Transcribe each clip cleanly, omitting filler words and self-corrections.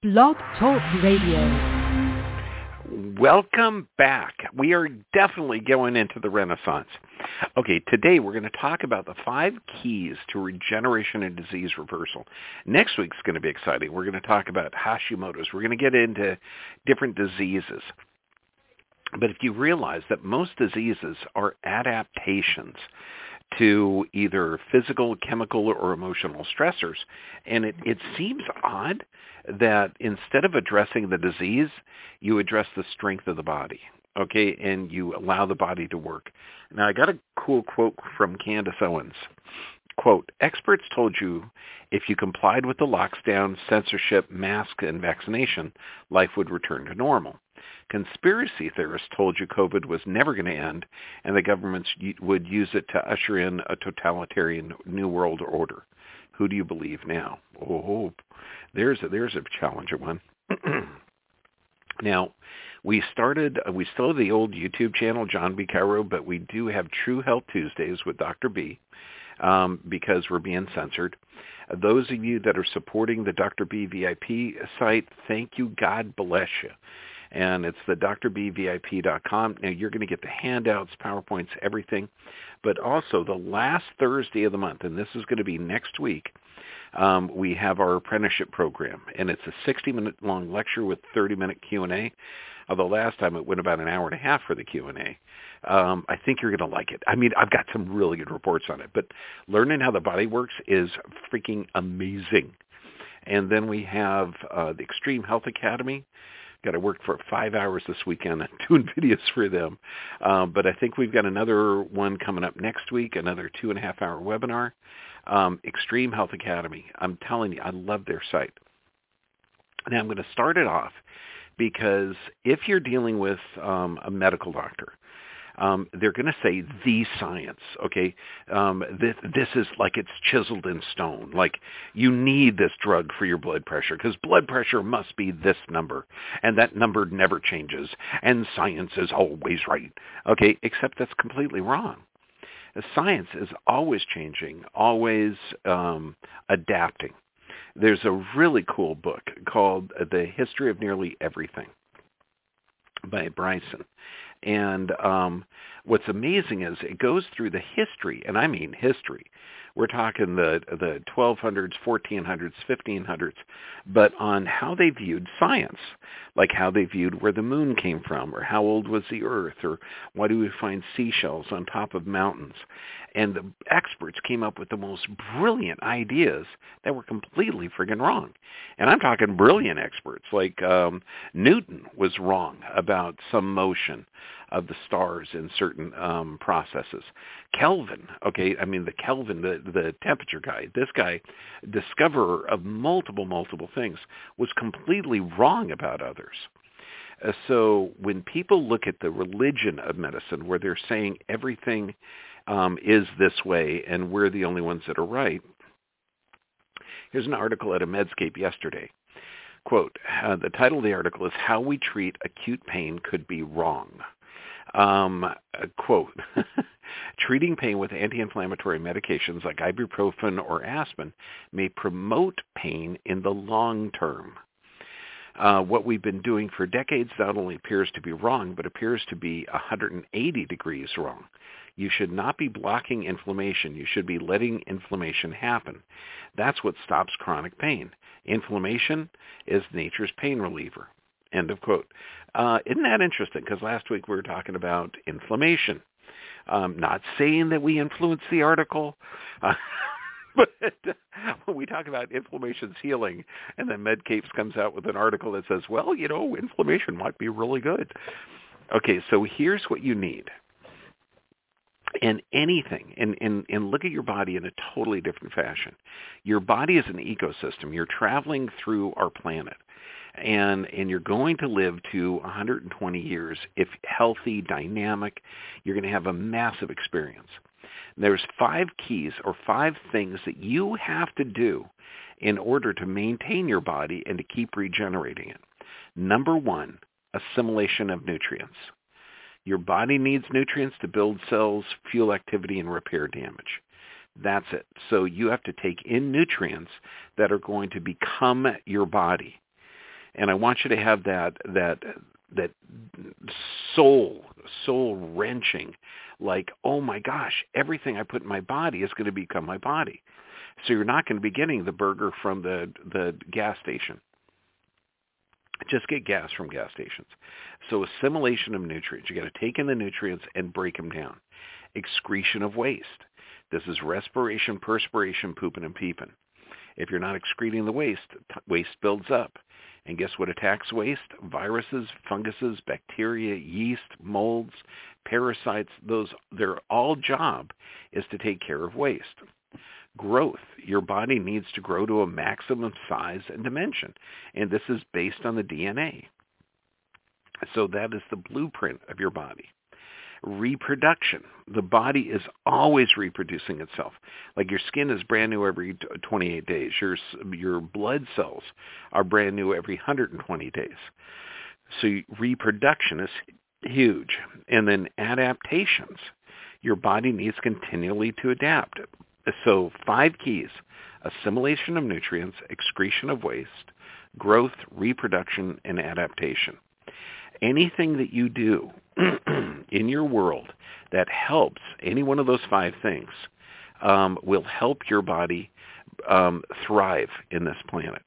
Blog Talk Radio. Welcome back. We are definitely going into the Renaissance. Okay, today we're going to talk about the 5 keys to regeneration and disease reversal. Next week's going to be exciting. We're going to talk about Hashimoto's. We're going to get into different diseases. But if you realize that most diseases are adaptations to either physical, chemical, or emotional stressors, and it seems odd that instead of addressing the disease, you address the strength of the body, okay, and you allow the body to work. Now, I got a cool quote from Candace Owens. Quote, experts told you if you complied with the lockdown, censorship, mask, and vaccination, life would return to normal. Conspiracy theorists told you COVID was never going to end, and the governments would use it to usher in a totalitarian new world order. Who do you believe now? Oh, there's a challenging one. Now, we still have the old YouTube channel, John B. Cairo, but we do have True Health Tuesdays with Dr. B, because we're being censored. Those of you that are supporting the Dr. B VIP site, thank you. God bless you. And it's the drbvip.com. Now, you're going to get the handouts, PowerPoints, everything. But also, the last Thursday of the month, and this is going to be next week, we have our apprenticeship program. And it's a 60-minute long lecture with 30-minute Q&A. Although last time it went about an hour and a half for the Q&A. I think you're going to like it. I mean, I've got some really good reports on it. But learning how the body works is freaking amazing. And then we have the Extreme Health Academy. Got to work for 5 hours this weekend doing videos for them. But I think we've got another one coming up next week, another 2.5-hour webinar. Extreme Health Academy. I'm telling you, I love their site. Now, I'm going to start it off because if you're dealing with a medical doctor, they're going to say the science, okay? This is like it's chiseled in stone. Like you need this drug for your blood pressure because blood pressure must be this number, and that number never changes, and science is always right, okay? Except that's completely wrong. Science is always changing, always adapting. There's a really cool book called The History of Nearly Everything by Bryson. And what's amazing is it goes through the history, and I mean history. We're talking the 1200s, 1400s, 1500s, but on how they viewed science, like how they viewed where the moon came from, or how old was the earth, or why do we find seashells on top of mountains. And the experts came up with the most brilliant ideas that were completely friggin' wrong. And I'm talking brilliant experts, like Newton was wrong about some motion of the stars in certain processes. Kelvin, okay, I mean the Kelvin, the temperature guy, this guy, discoverer of multiple things, was completely wrong about others. So when people look at the religion of medicine, where they're saying everything is this way and we're the only ones that are right, here's an article at a Medscape yesterday. Quote, the title of the article is How We Treat Acute Pain Could Be Wrong. Quote, treating pain with anti-inflammatory medications like ibuprofen or aspirin may promote pain in the long term. What we've been doing for decades not only appears to be wrong, but appears to be 180 degrees wrong. You should not be blocking inflammation. You should be letting inflammation happen. That's what stops chronic pain. Inflammation is nature's pain reliever. End of quote. Isn't that interesting? Because last week we were talking about inflammation. Not saying that we influence the article, but when we talk about inflammation's healing, and then Medcapes comes out with an article that says, well, you know, inflammation might be really good. Okay, so here's what you need. And anything, and look at your body in a totally different fashion. Your body is an ecosystem. You're traveling through our planet. And you're going to live to 120 years if healthy, dynamic. You're going to have a massive experience. There's 5 keys or 5 things that you have to do in order to maintain your body and to keep regenerating it. Number 1, assimilation of nutrients. Your body needs nutrients to build cells, fuel activity, and repair damage. That's it. So you have to take in nutrients that are going to become your body. And I want you to have that soul-wrenching, like, oh my gosh, everything I put in my body is going to become my body. So you're not going to be getting the burger from the gas station. Just get gas from gas stations. So assimilation of nutrients. You got to take in the nutrients and break them down. Excretion of waste. This is respiration, perspiration, pooping and peeping. If you're not excreting the waste, waste builds up. And guess what attacks waste? Viruses, funguses, bacteria, yeast, molds, parasites. Their all job is to take care of waste. Growth. Your body needs to grow to a maximum size and dimension. And this is based on the DNA. So that is the blueprint of your body. Reproduction. The body is always reproducing itself. Like your skin is brand new every 28 days. Your blood cells are brand new every 120 days. So reproduction is huge. And then adaptations. Your body needs continually to adapt. So 5 keys: assimilation of nutrients, excretion of waste, growth, reproduction, and adaptation. Anything that you do in your world that helps any one of those 5 things will help your body thrive in this planet.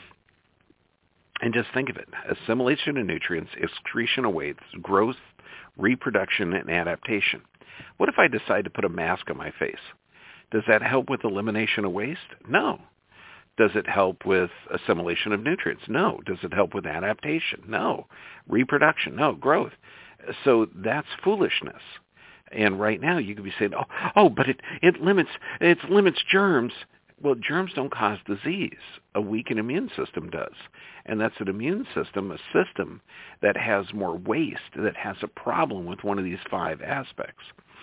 And just think of it: assimilation of nutrients, excretion of waste, growth, reproduction, and adaptation. What if I decide to put a mask on my face? Does that help with elimination of waste? No. Does it help with assimilation of nutrients? No. Does it help with adaptation? No. Reproduction? No. Growth? So that's foolishness. And right now you could be saying, but it limits germs. Well, germs don't cause disease. A weakened immune system does. And that's an immune system, a system that has more waste, that has a problem with one of these 5 aspects.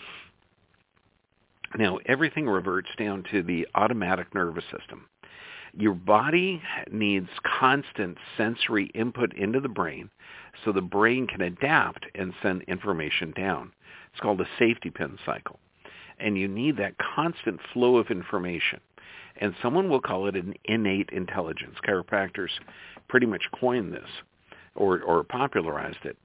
Now, everything reverts down to the automatic nervous system. Your body needs constant sensory input into the brain so the brain can adapt and send information down. It's called a safety pin cycle. And you need that constant flow of information. And someone will call it an innate intelligence. Chiropractors pretty much coined this or popularized it.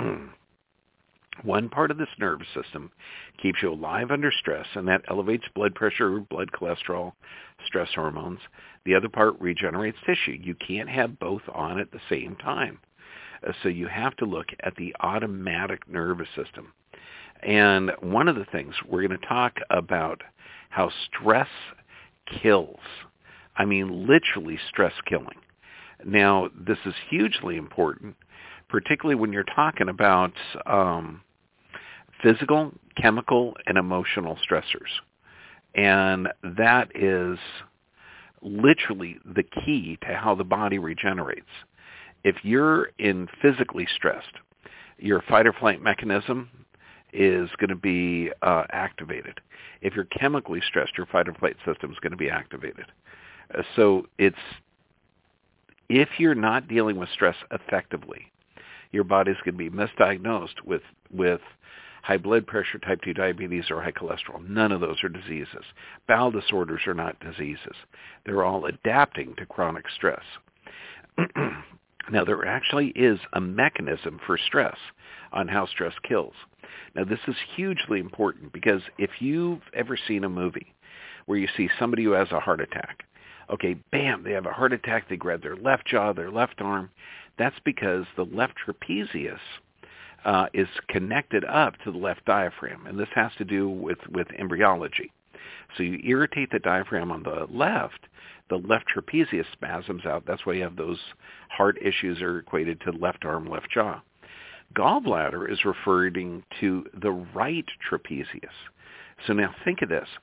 One part of this nervous system keeps you alive under stress, and that elevates blood pressure, blood cholesterol, stress hormones. The other part regenerates tissue. You can't have both on at the same time. So you have to look at the automatic nervous system. And one of the things, we're going to talk about how stress kills. I mean, literally stress killing. Now, this is hugely important, particularly when you're talking about physical, chemical, and emotional stressors. And that is literally the key to how the body regenerates. If you're physically stressed, your fight or flight mechanism is going to be activated. If you're chemically stressed, your fight or flight system is going to be activated. So if you're not dealing with stress effectively, your body's going to be misdiagnosed with high blood pressure, type 2 diabetes, or high cholesterol. None of those are diseases. Bowel disorders are not diseases. They're all adapting to chronic stress. Now, there actually is a mechanism for stress on how stress kills. Now, this is hugely important because if you've ever seen a movie where you see somebody who has a heart attack, okay, bam, they have a heart attack, they grab their left jaw, their left arm. That's because the left trapezius is connected up to the left diaphragm, and this has to do with embryology. So you irritate the diaphragm on the left trapezius spasms out. That's why you have those heart issues are equated to left arm, left jaw. Gallbladder is referring to the right trapezius. So now think of this.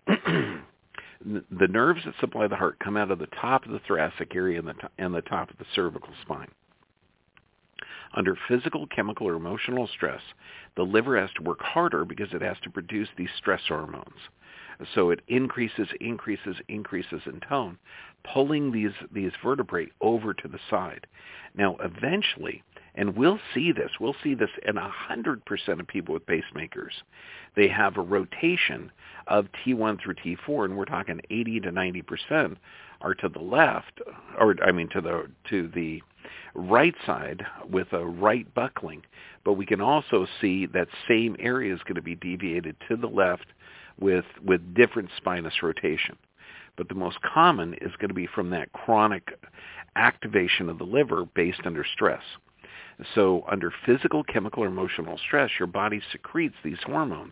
The nerves that supply the heart come out of the top of the thoracic area and the top of the cervical spine. Under physical, chemical, or emotional stress, the liver has to work harder because it has to produce these stress hormones. So it increases in tone, pulling these vertebrae over to the side. Now, eventually, and we'll see this in 100% of people with pacemakers, they have a rotation of T1 through T4, and we're talking 80 to 90% are to the left, to the right side with a right buckling, but we can also see that same area is going to be deviated to the left with different spinous rotation. But the most common is going to be from that chronic activation of the liver based under stress. So under physical, chemical, or emotional stress, your body secretes these hormones.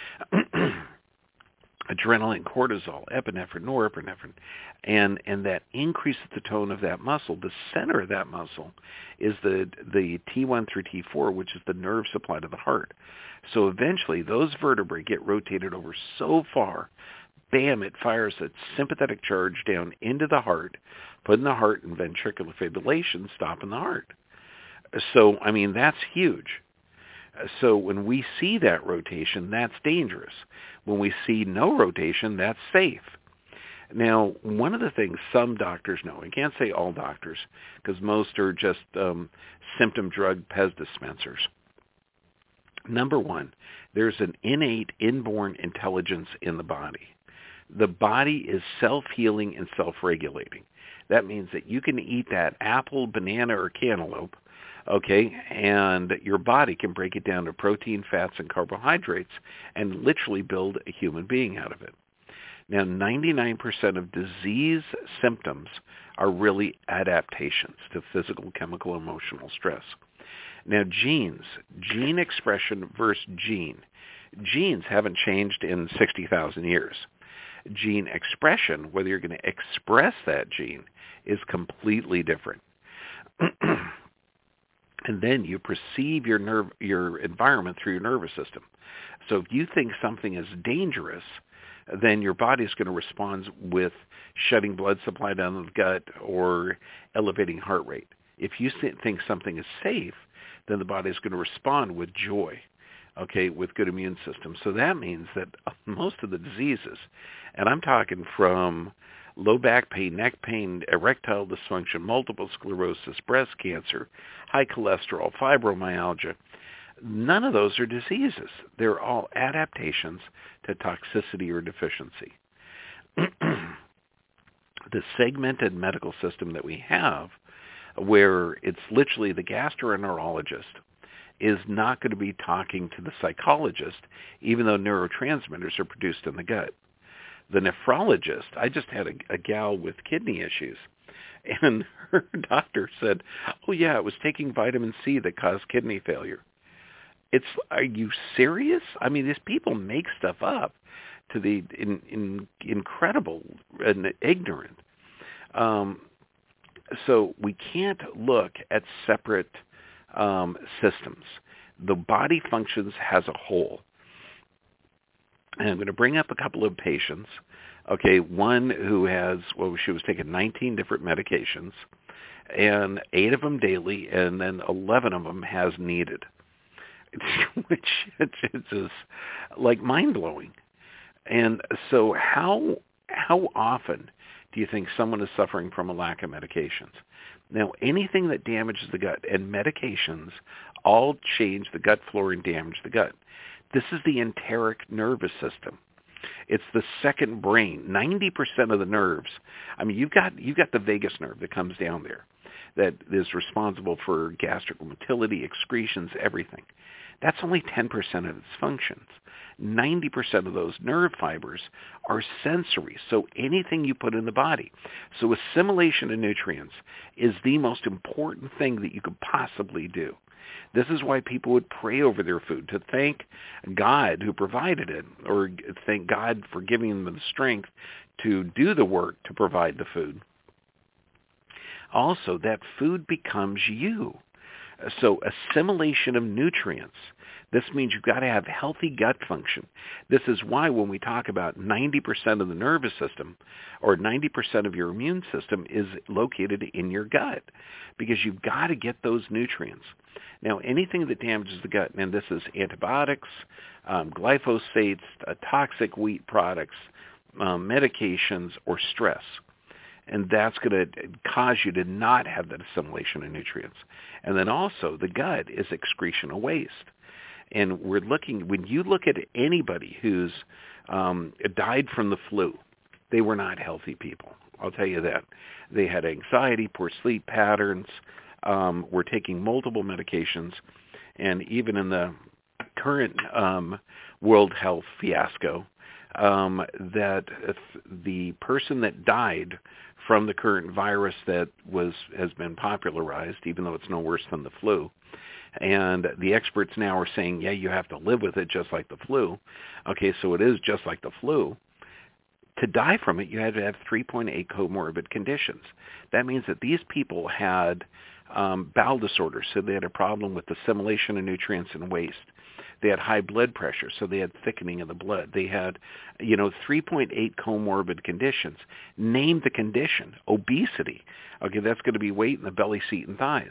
Adrenaline, cortisol, epinephrine, norepinephrine, and that increases the tone of that muscle. The center of that muscle is the T1 through T4, which is the nerve supply to the heart. So eventually those vertebrae get rotated over so far, bam, it fires a sympathetic charge down into the heart, putting the heart in ventricular fibrillation, stopping the heart. So, I mean, that's huge. So when we see that rotation, that's dangerous. When we see no rotation, that's safe. Now, one of the things some doctors know, I can't say all doctors, because most are just symptom drug Pez dispensers. Number one, there's an innate, inborn intelligence in the body. The body is self-healing and self-regulating. That means that you can eat that apple, banana, or cantaloupe, okay, and your body can break it down to protein, fats, and carbohydrates and literally build a human being out of it. Now, 99% of disease symptoms are really adaptations to physical, chemical, emotional stress. Now, genes, gene expression versus gene. Genes haven't changed in 60,000 years. Gene expression, whether you're going to express that gene, is completely different. And then you perceive your environment through your nervous system. So if you think something is dangerous, then your body is going to respond with shutting blood supply down the gut or elevating heart rate. If you think something is safe, then the body is going to respond with joy, okay, with good immune system. So that means that most of the diseases, and I'm talking from low back pain, neck pain, erectile dysfunction, multiple sclerosis, breast cancer, high cholesterol, fibromyalgia, none of those are diseases. They're all adaptations to toxicity or deficiency. The segmented medical system that we have, where it's literally the gastroenterologist is not going to be talking to the psychologist, even though neurotransmitters are produced in the gut. The nephrologist, I just had a gal with kidney issues, and her doctor said, oh yeah, it was taking vitamin C that caused kidney failure. Are you serious? I mean, these people make stuff up to the incredible and ignorant. So we can't look at separate systems. The body functions as a whole. And I'm going to bring up a couple of patients. Okay, one who has, she was taking 19 different medications, and 8 of them daily, and then 11 of them has needed, which is just like mind-blowing. And so how often do you think someone is suffering from a lack of medications? Now, anything that damages the gut, and medications all change the gut flora and damage the gut. This is the enteric nervous system. It's the second brain. 90% of the nerves. I mean, you've got the vagus nerve that comes down there, that is responsible for gastric motility, excretions, everything. That's only 10% of its functions. 90% of those nerve fibers are sensory, so anything you put in the body. So assimilation of nutrients is the most important thing that you could possibly do. This is why people would pray over their food, to thank God who provided it, or thank God for giving them the strength to do the work to provide the food. Also, that food becomes you. So assimilation of nutrients. This means you've got to have healthy gut function. This is why when we talk about 90% of the nervous system or 90% of your immune system is located in your gut, because you've got to get those nutrients. Now, anything that damages the gut, and this is antibiotics, glyphosates, toxic wheat products, medications, or stress. And that's going to cause you to not have that assimilation of nutrients. And then also the gut is excretion of waste. And we're looking, when you look at anybody who's died from the flu, they were not healthy people. I'll tell you that. They had anxiety, poor sleep patterns, We're taking multiple medications, and even in the current World Health fiasco, that the person that died from the current virus that has been popularized, even though it's no worse than the flu, and the experts now are saying, yeah, you have to live with it just like the flu. Okay, so it is just like the flu. To die from it, you had to have 3.8 comorbid conditions. That means that these people had bowel disorders, so they had a problem with assimilation of nutrients and waste. They had high blood pressure, so they had thickening of the blood. They had, 3.8 comorbid conditions. Name the condition. Obesity. Okay, that's going to be weight in the belly, seat, and thighs.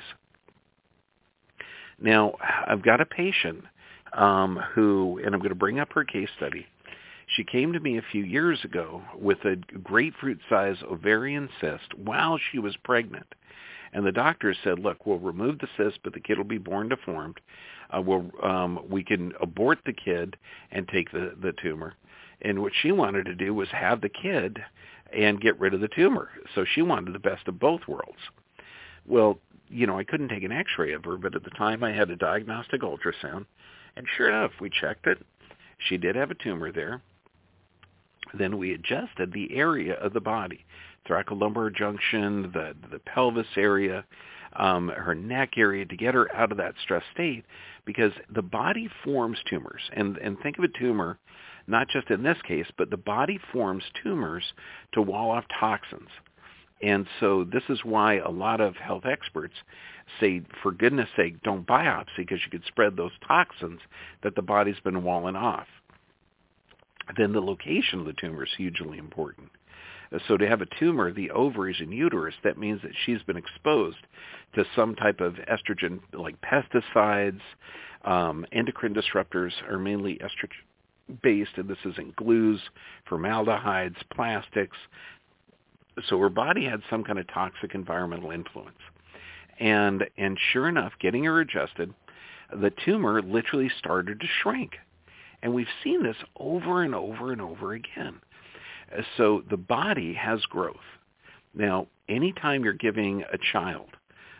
Now, I've got a patient who, and I'm going to bring up her case study. She came to me a few years ago with a grapefruit-sized ovarian cyst while she was pregnant. And the doctor said, look, we'll remove the cyst, but the kid will be born deformed. We can abort the kid and take the tumor. And what she wanted to do was have the kid and get rid of the tumor. So she wanted the best of both worlds. Well, I couldn't take an x-ray of her, but at the time I had a diagnostic ultrasound. And sure enough, we checked it. She did have a tumor there. Then we adjusted the area of the body, thoracolumbar junction, the pelvis area, her neck area, to get her out of that stress state, because the body forms tumors. And think of a tumor, not just in this case, but the body forms tumors to wall off toxins. And so this is why a lot of health experts say, for goodness sake, don't biopsy, because you could spread those toxins that the body's been walling off. Then the location of the tumor is hugely important. So to have a tumor, the ovaries and uterus, that means that she's been exposed to some type of estrogen, like pesticides. Endocrine disruptors are mainly estrogen-based, and this is in glues, formaldehydes, plastics. So her body had some kind of toxic environmental influence. And sure enough, getting her adjusted, the tumor literally started to shrink. And we've seen this over and over and over again. So the body has growth. Now, anytime you're giving a child,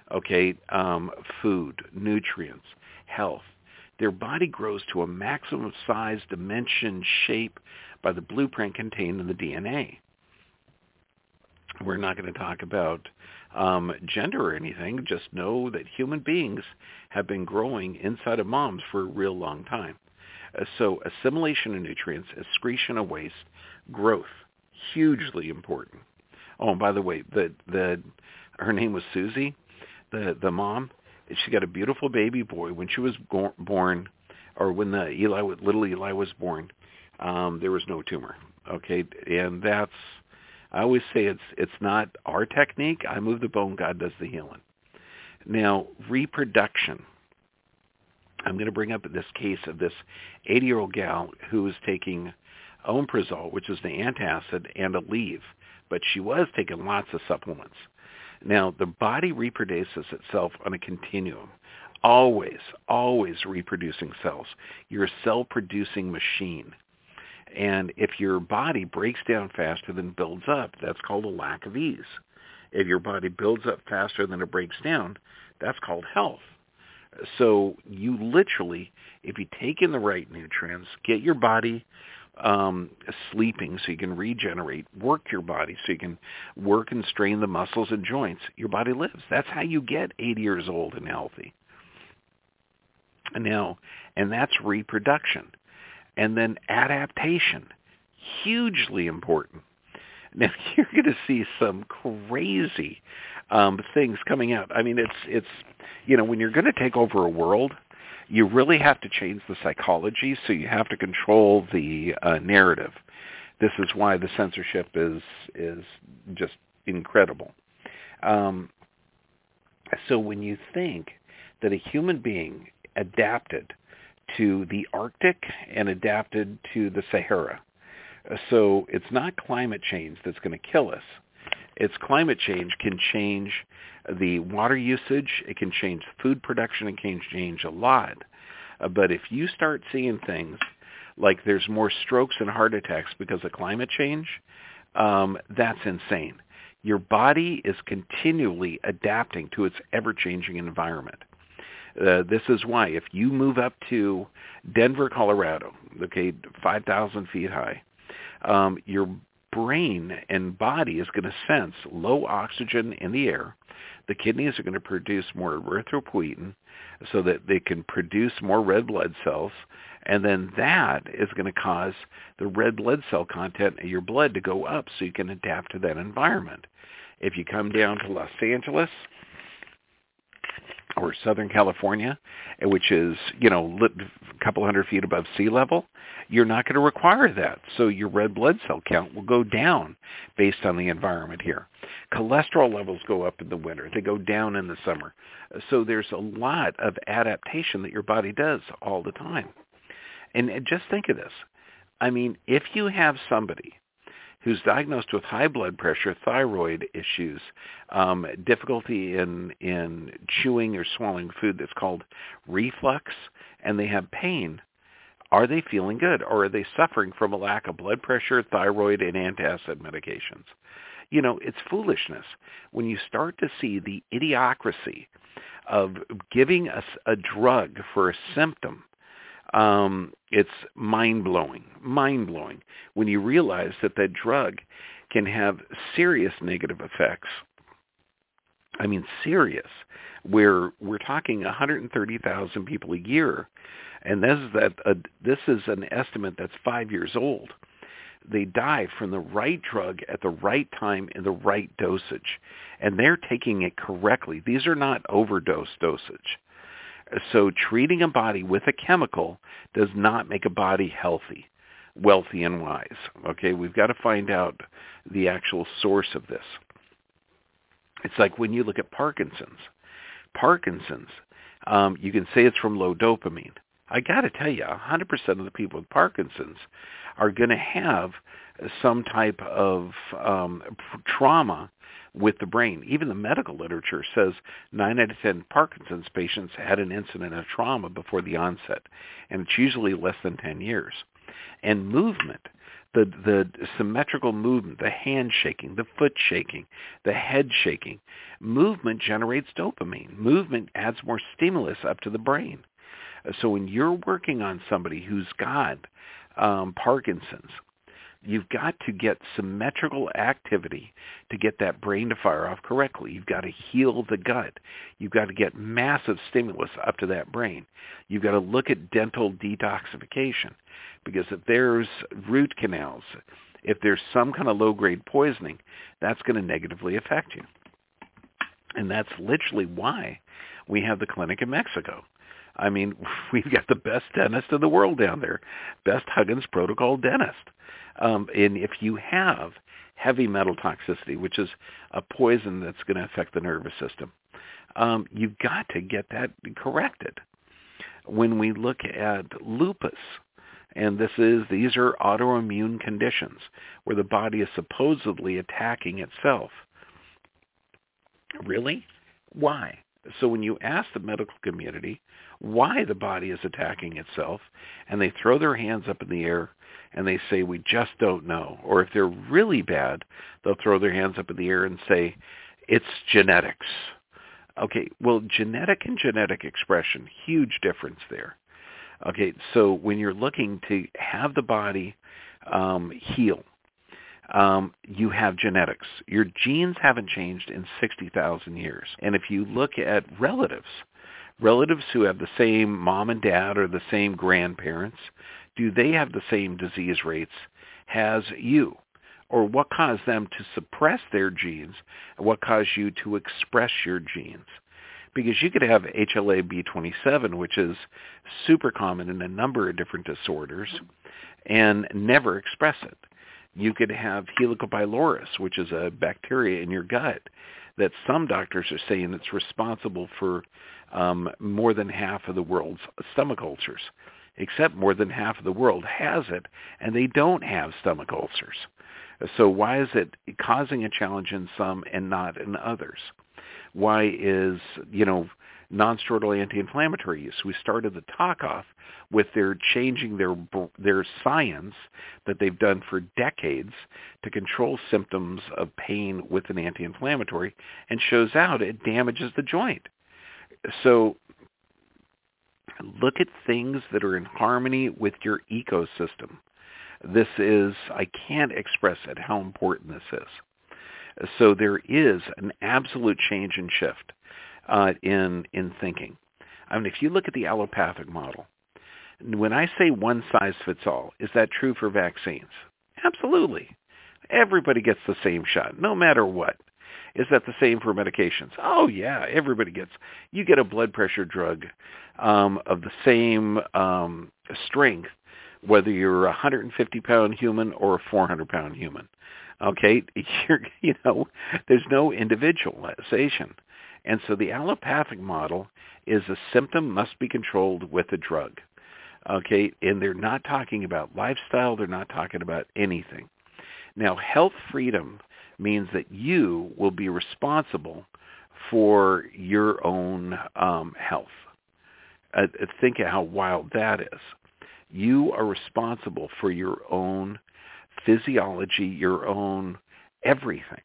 food, nutrients, health, their body grows to a maximum size, dimension, shape by the blueprint contained in the DNA. We're not going to talk about gender or anything. Just know that human beings have been growing inside of moms for a real long time. So assimilation of nutrients, excretion of waste, growth, hugely important. Oh, and by the way, her name was Susie, the mom. She got a beautiful baby boy. When she was born, or when little Eli was born, there was no tumor. Okay, and that's, I always say it's not our technique. I move the bone, God does the healing. Now, reproduction. I'm going to bring up this case of this 80-year-old gal who was taking omeprazole, which is the antacid, and Aleve, but she was taking lots of supplements. Now, the body reproduces itself on a continuum, always reproducing cells. You're a cell-producing machine. And if your body breaks down faster than builds up, that's called a lack of ease. If your body builds up faster than it breaks down, that's called health. So you literally, if you take in the right nutrients, get your body sleeping so you can regenerate, work your body so you can work and strain the muscles and joints, your body lives. That's how you get 80 years old and healthy. Now, and that's reproduction. And then adaptation, hugely important. Now, you're going to see some crazy things coming out. I mean, it's when you're going to take over a world, you really have to change the psychology, so you have to control the narrative. This is why the censorship is just incredible. So when you think that a human being adapted to the Arctic and adapted to the Sahara, so it's not climate change that's going to kill us. It's climate change can change the water usage, it can change food production, it can change a lot. But if you start seeing things like there's more strokes and heart attacks because of climate change, that's insane. Your body is continually adapting to its ever-changing environment. This is why if you move up to Denver, Colorado, okay, 5,000 feet high, your brain and body is going to sense low oxygen in the air. The kidneys are going to produce more erythropoietin so that they can produce more red blood cells, and then that is going to cause the red blood cell content of your blood to go up so you can adapt to that environment. If you come down to Los Angeles or Southern California, which is, a couple hundred feet above sea level, you're not going to require that. So your red blood cell count will go down based on the environment here. Cholesterol levels go up in the winter. They go down in the summer. So there's a lot of adaptation that your body does all the time. And just think of this. I mean, if you have somebody who's diagnosed with high blood pressure, thyroid issues, difficulty in chewing or swallowing food that's called reflux, and they have pain, are they feeling good, or are they suffering from a lack of blood pressure, thyroid, and antacid medications? It's foolishness. When you start to see the idiocracy of giving us a drug for a symptom, it's mind-blowing when you realize that drug can have serious negative effects. I mean, serious, where we're talking 130,000 people a year, and this is an estimate that's 5 years old. They die from the right drug at the right time in the right dosage, and they're taking it correctly. These are not overdose dosage. So treating a body with a chemical does not make a body healthy, wealthy, and wise. Okay, we've got to find out the actual source of this. It's like when you look at Parkinson's. You can say it's from low dopamine. I got to tell you, 100% of the people with Parkinson's are going to have some type of trauma with the brain. Even the medical literature says 9 out of 10 Parkinson's patients had an incident of trauma before the onset, and it's usually less than 10 years. And movement, the symmetrical movement, the hand shaking, the foot shaking, the head shaking, movement generates dopamine. Movement adds more stimulus up to the brain. So when you're working on somebody who's got Parkinson's, you've got to get symmetrical activity to get that brain to fire off correctly. You've got to heal the gut. You've got to get massive stimulus up to that brain. You've got to look at dental detoxification, because if there's root canals, if there's some kind of low-grade poisoning, that's going to negatively affect you. And that's literally why we have the clinic in Mexico. I mean, we've got the best dentist in the world down there, best Huggins protocol dentist. And if you have heavy metal toxicity, which is a poison that's going to affect the nervous system, you've got to get that corrected. When we look at lupus, and these are autoimmune conditions where the body is supposedly attacking itself. Really? Why? So when you ask the medical community why the body is attacking itself, and they throw their hands up in the air and they say, we just don't know. Or if they're really bad, they'll throw their hands up in the air and say, it's genetics. Okay, well, genetic and genetic expression, huge difference there. Okay, so when you're looking to have the body heal, you have genetics. Your genes haven't changed in 60,000 years. And if you look at relatives who have the same mom and dad or the same grandparents, do they have the same disease rates as you? Or what caused them to suppress their genes? What caused you to express your genes? Because you could have HLA-B27, which is super common in a number of different disorders, and never express it. You could have Helicobacillus, which is a bacteria in your gut that some doctors are saying it's responsible for more than half of the world's stomach ulcers, except more than half of the world has it, and they don't have stomach ulcers. So why is it causing a challenge in some and not in others? Why is, non-steroidal anti-inflammatory use. We started the talk off with their changing their science that they've done for decades to control symptoms of pain with an anti-inflammatory, and shows out it damages the joint. So look at things that are in harmony with your ecosystem. This is, I can't express it how important this is. So there is an absolute change and shift in thinking. I mean, if you look at the allopathic model, when I say one size fits all, is that true for vaccines? Absolutely. Everybody gets the same shot, no matter what. Is that the same for medications? Oh, yeah, everybody gets. You get a blood pressure drug of the same strength, whether you're a 150-pound human or a 400-pound human. Okay, there's no individualization. And so the allopathic model is a symptom must be controlled with a drug. Okay, and they're not talking about lifestyle. They're not talking about anything. Now, health freedom means that you will be responsible for your own health. Think of how wild that is. You are responsible for your own physiology, your own everything.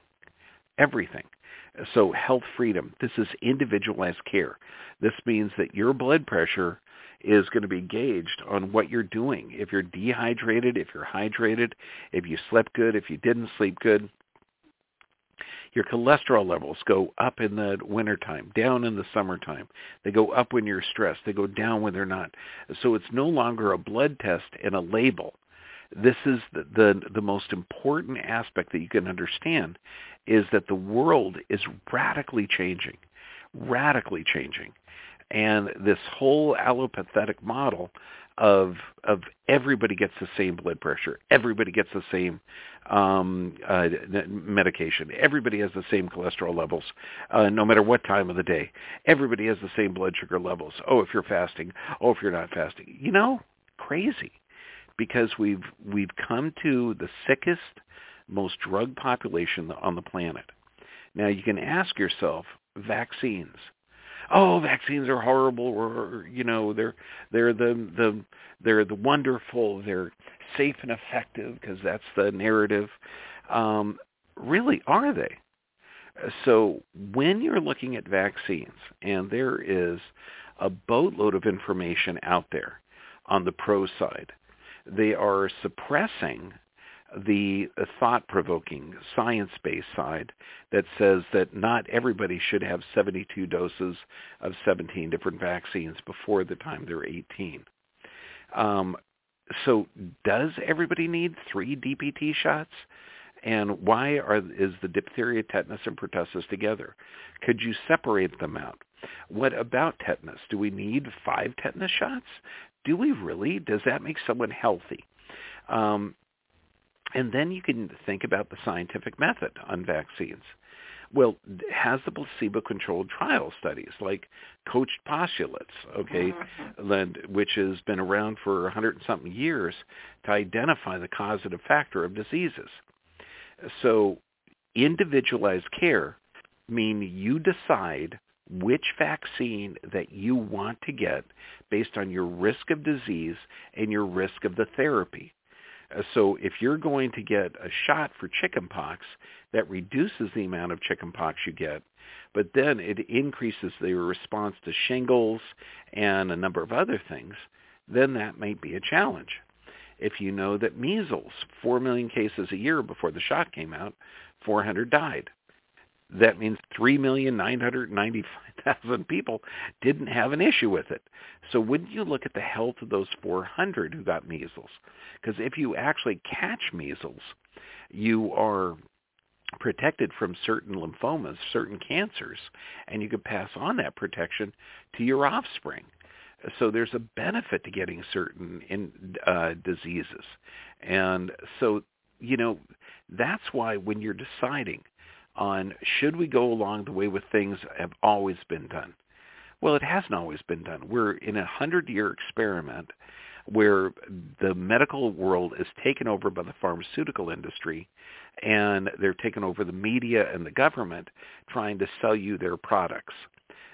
So health freedom, this is individualized care. This means that your blood pressure is going to be gauged on what you're doing. If you're dehydrated, if you're hydrated, if you slept good, if you didn't sleep good. Your cholesterol levels go up in the wintertime, down in the summertime. They go up when you're stressed. They go down when they're not. So it's no longer a blood test and a label. This is the most important aspect that you can understand, is that the world is radically changing. And this whole allopathic model of everybody gets the same blood pressure, everybody gets the same medication, everybody has the same cholesterol levels, no matter what time of the day. Everybody has the same blood sugar levels. Oh, if you're fasting. Oh, if you're not fasting. Crazy. Because we've come to the sickest, most drugged population on the planet. Now you can ask yourself, vaccines. Oh, vaccines are horrible, or they're the wonderful, they're safe and effective, because that's the narrative. Really, are they? So when you're looking at vaccines, and there is a boatload of information out there on the pro side, they are suppressing the thought-provoking, science-based side that says that not everybody should have 72 doses of 17 different vaccines before the time they're 18. So does everybody need 3 DPT shots? And why is the diphtheria, tetanus, and pertussis together? Could you separate them out? What about tetanus? Do we need 5 tetanus shots? Do we really? Does that make someone healthy? And then you can think about the scientific method on vaccines. Well, has the placebo-controlled trial studies like coached postulates, which has been around for 100-something years to identify the causative factor of diseases. So individualized care means you decide which vaccine that you want to get based on your risk of disease and your risk of the therapy. So if you're going to get a shot for chickenpox, that reduces the amount of chickenpox you get, but then it increases the response to shingles and a number of other things, then that might be a challenge. If you know that measles, 4 million cases a year before the shot came out, 400 died. That means 3,995,000 people didn't have an issue with it. So wouldn't you look at the health of those 400 who got measles? Because if you actually catch measles, you are protected from certain lymphomas, certain cancers, and you could pass on that protection to your offspring. So there's a benefit to getting certain diseases. And so, that's why when you're deciding on should we go along the way with things have always been done. Well, it hasn't always been done. We're in a 100-year experiment where the medical world is taken over by the pharmaceutical industry, and they're taken over the media and the government trying to sell you their products.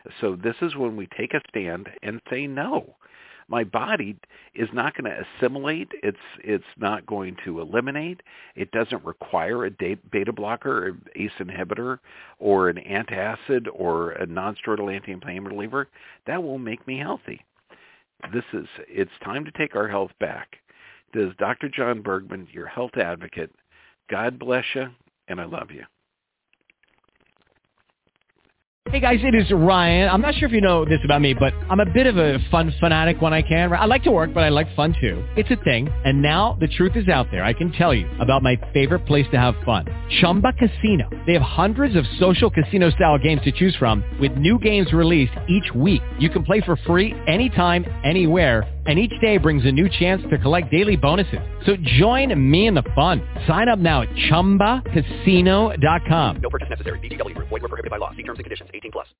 So this is when we take a stand and say no. My body is not going to assimilate. It's not going to eliminate. It doesn't require a beta blocker, or ACE inhibitor, or an antacid, or a non-steroidal anti-inflammatory reliever. That will make me healthy. It's time to take our health back. This is Dr. John Bergman, your health advocate. God bless you, and I love you. Hey guys, it is Ryan. I'm not sure if you know this about me, but I'm a bit of a fun fanatic when I can. I like to work, but I like fun too. It's a thing. And now the truth is out there. I can tell you about my favorite place to have fun. Chumba Casino. They have hundreds of social casino style games to choose from with new games released each week. You can play for free anytime, anywhere. And each day brings a new chance to collect daily bonuses. So join me in the fun. Sign up now at ChumbaCasino.com. No purchase necessary. VGW Group. Void where prohibited by law. See terms and conditions. 18+.